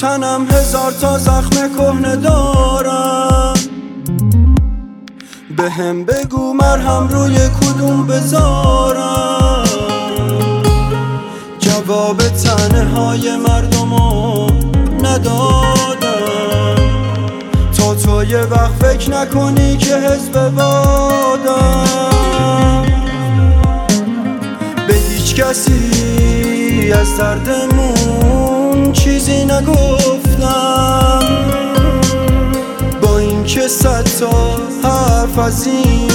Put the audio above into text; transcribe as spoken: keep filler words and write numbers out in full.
تنم هزار تا زخم کهنه دارم، به هم بگو مرهم روی کدوم بذارم. جواب تنه های مردمو ندادم، تا تو یه وقت فکر نکنی که حزب بادم. به هیچ کسی از دردمون چیزی نگفتم، با این که صد تا حرف از این